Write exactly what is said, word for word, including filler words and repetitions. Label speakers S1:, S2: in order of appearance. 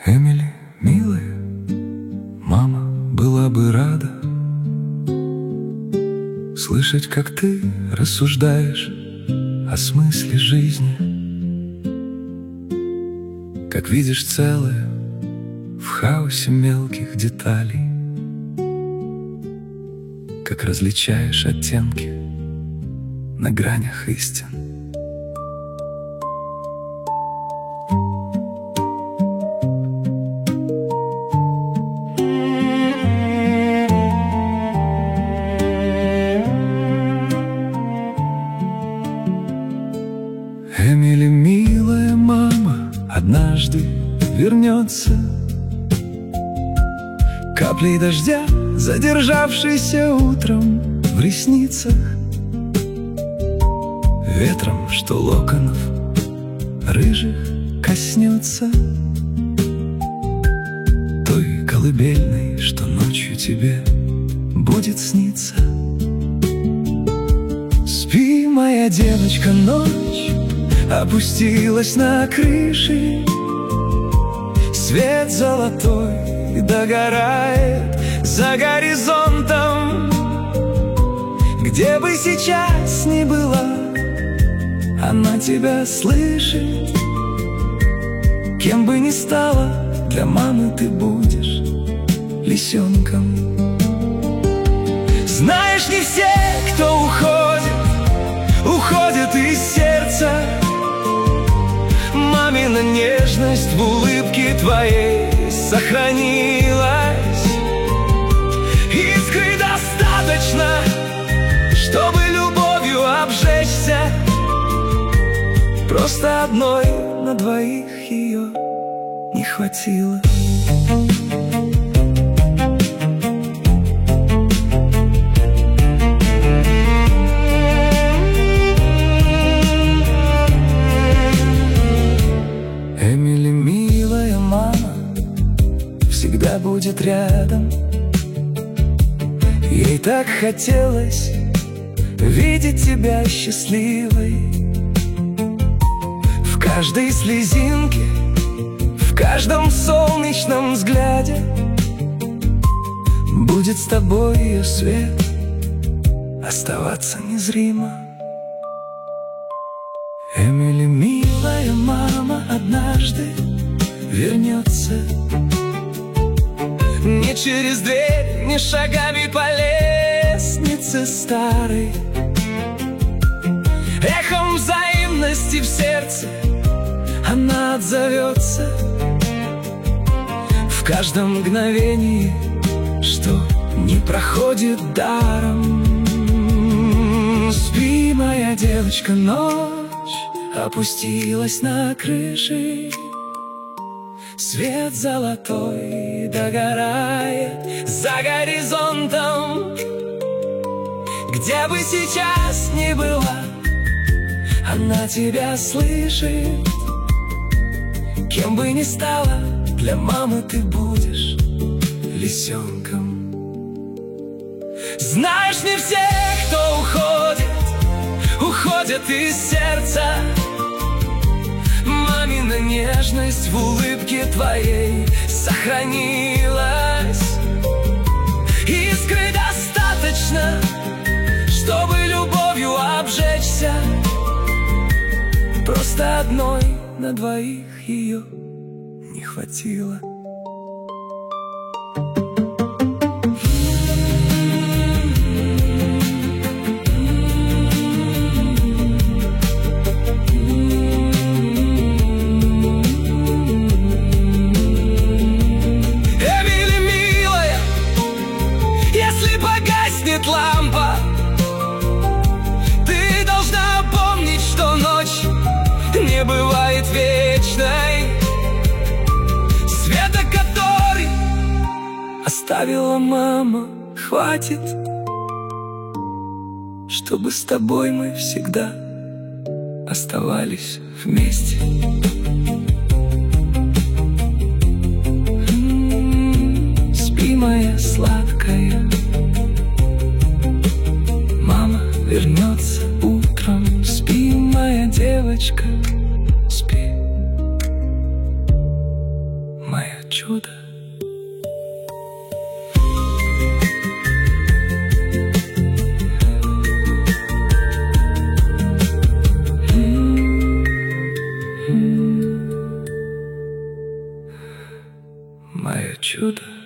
S1: Эмили, милая, мама была бы рада слышать, как ты рассуждаешь о смысле жизни, как видишь целое в хаосе мелких деталей, как различаешь оттенки на гранях истин. Эмили, милая мама, однажды вернется каплей дождя, задержавшейся утром в ресницах, ветром, что локонов рыжих коснется, той колыбельной, что ночью тебе будет сниться. Спи, моя девочка, ночь опустилась на крыши, свет золотой догорает за горизонтом. Где бы сейчас ни была, она тебя слышит. Кем бы ни стала, для мамы ты будешь лисенком. Знаешь, не все, кто уходит, уходит из сердца. Мамина нежность в улыбке твоей сохранилась. Искры достаточно, чтобы любовью обжечься. Просто одной на двоих ее не хватило. Эмили, милая мама, всегда будет рядом. Ей так хотелось видеть тебя счастливой. В каждой слезинке, в каждом солнечном взгляде будет с тобой ее свет оставаться незримо. Эмили, милая мама, однажды вернется. Не через дверь, не шагами по лестнице старой, эхом взаимности в сердце она отзовется. В каждом мгновении, что не проходит даром. Спи, моя девочка, ночь опустилась на крыши, свет золотой догорает за горизонтом. Где бы сейчас ни была, она тебя слышит. Кем бы ни стала, для мамы ты будешь лисенком. Знаешь, не все, кто уходит, уходят из сердца. Мамина нежность в улыбке твоей сохранилась. Искры достаточно, чтобы любовью обжечься. Просто одной на двоих ее не хватило. Эмили, милая, если погаснет лампа, ты должна помнить, что ночь не бывает вечной. Света, который оставила мама, хватит, чтобы с тобой мы всегда оставались вместе. М-м-м, спи, моя сладкая, мама вернется утром. Спи, моя девочка, спи, моя чудо. Мое чудо.